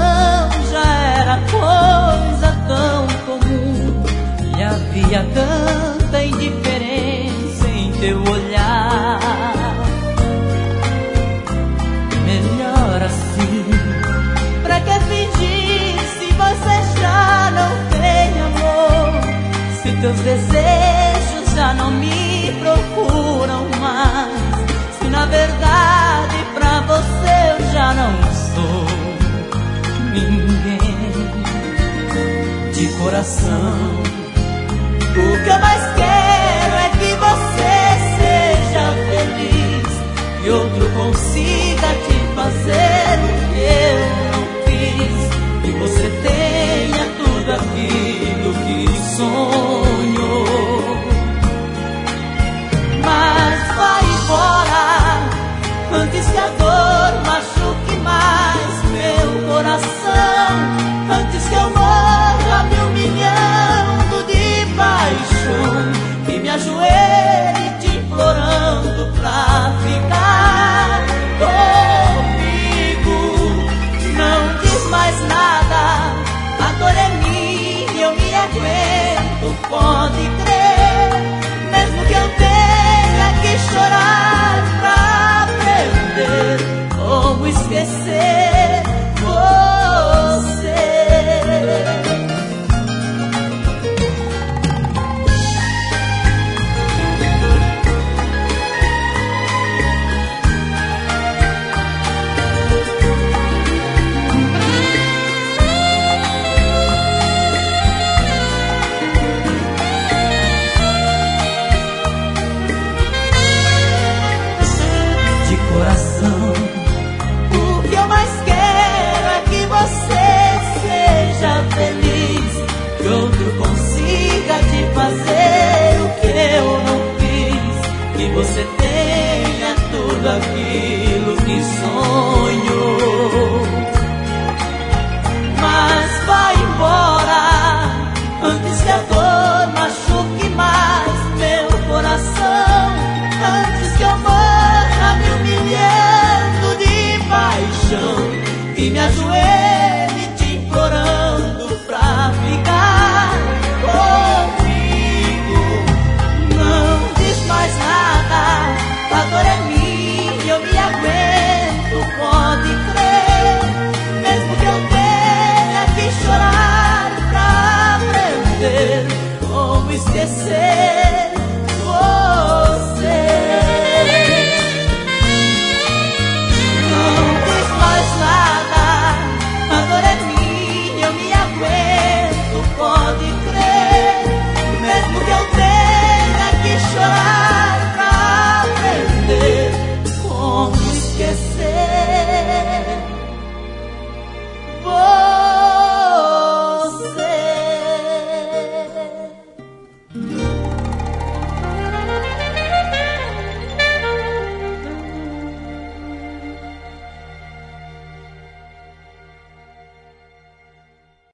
coração já era coisa tão comum, e havia tanta indiferença em teu olhar. Melhor assim, pra que fingir se você já não tem amor? Se teus desejos já não me procuram mais, se na verdade pra você eu já não sou ninguém. De coração, o que eu mais quero é que você seja feliz e outro consiga te fazer o que eu não fiz, e você tenha tudo aquilo que sonhou. Mas vai embora antes que a dor machuque mais meu coração, antes que eu morra me humilhando de paixão e me ajoelhe te implorando pra ficar comigo. Não diz mais nada, a dor é minha, eu me aguento, pode crer, mesmo que eu tenha que chorar pra aprender como esquecer.